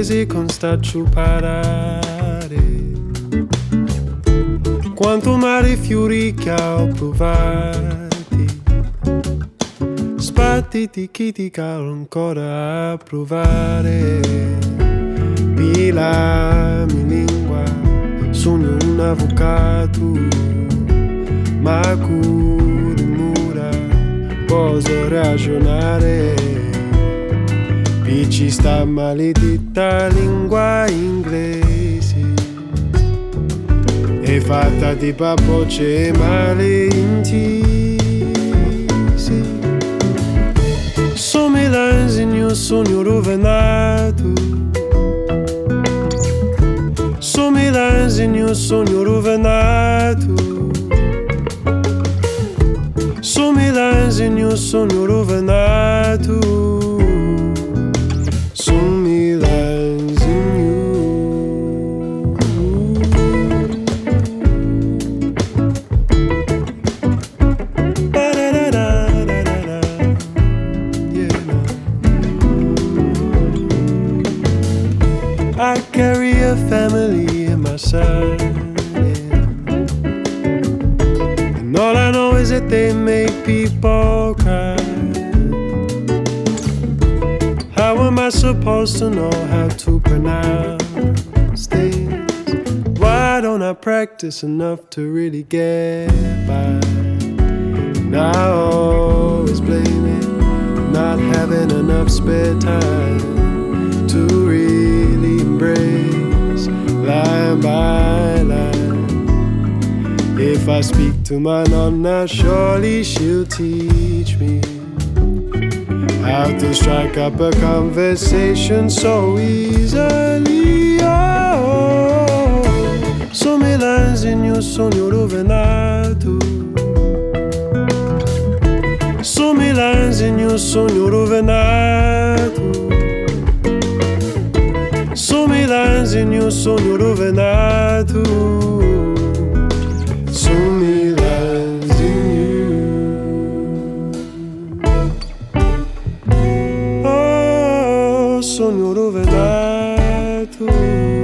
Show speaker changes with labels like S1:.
S1: paesi con staccio parare. Quanto mare fiori che ho provati, sbattiti chi ti calo ancora a provare. Pila mi lingua, sogno un avvocato, ma curi mura, posso ragionare. Picci sta maledetta lingua inglese, è fatta di pappocce male intesi. Somiglianza in mio sogno rovinato, somiglianza in mio sogno rovinato, somiglianza in mio sogno rovinato. I carry a family in my side, and all I know is that they make people cry. How am I supposed to know how to pronounce things? Why don't I practice enough to really get by? And I always blame it, not having enough spare time to really embrace line by line. If I speak to my nonna, surely she'll teach me how to strike up a conversation so easily. Oh, somiglianza in mio sogno rovinato, somiglianza in mio sogno rovinato, somiglianza in mio sogno rovinato, somiglianza in you. Oh, sogno rovinato.